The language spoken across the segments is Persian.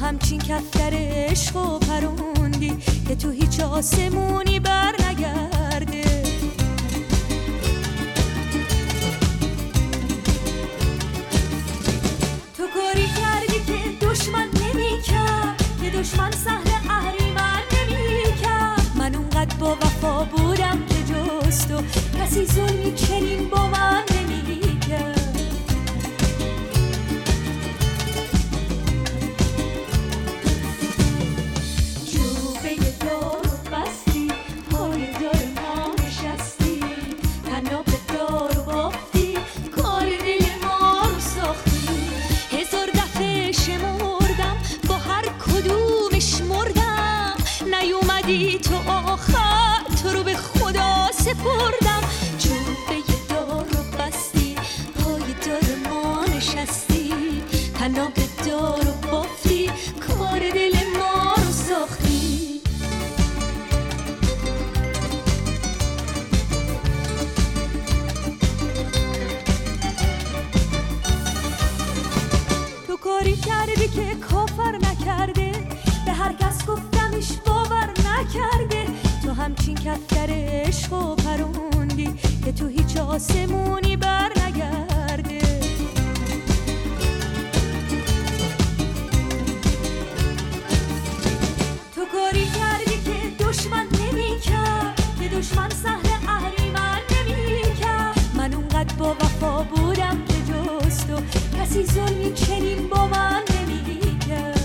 همچین کفتر عشق و پروندی که تو هیچ آسمونی بر نگرده. تو کاری کردی که دشمن نمی‌کرد، که دشمن سهل اهریمن نمی‌کرد. من اونقدر با وفا بودم که جز تو کسی ظلمی چنین با من نمی‌کرد. تو آخر تو رو به خدا سپردم، چوبه دار رو بستی، پای دار ما نشستی، طناب دار رو بافتی، کار دل ما رو ساختی. تو کاری کردی که کافر نکرده، به هر کس گفتمش باور نکرده. تو همچین کفتر عشق و پروندی که تو هیچ آسمونی بر نگرده. تو کاری کردی که دشمن نمی‌کرد، که دشمن سهل اهریمن نمی‌کرد. من اونقدر با وفا بودم که جز تو کسی ظلمی چنین با من نمی‌کرد.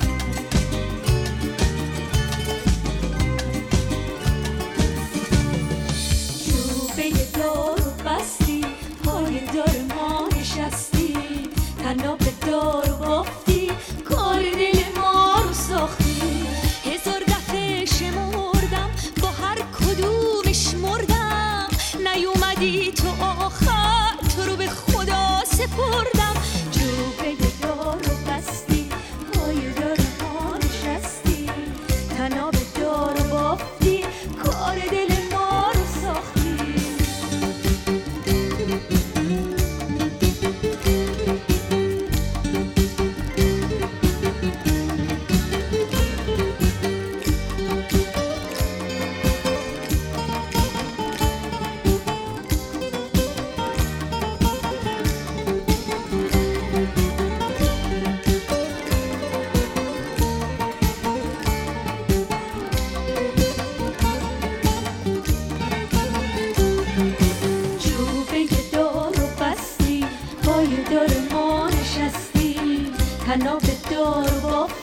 طناب دار رو بافتی، کار دل ما رو ساختی. هزار دفعه شمردم با هر کدومش مردم، نیومدی تو آخر تو رو به خدا سپردم. چوبه دار رو بستی، پای دار ما نشستی، طناب دار رو بافتی، کار دل ما رو ساختی. دار ما نشستی، طناب دار با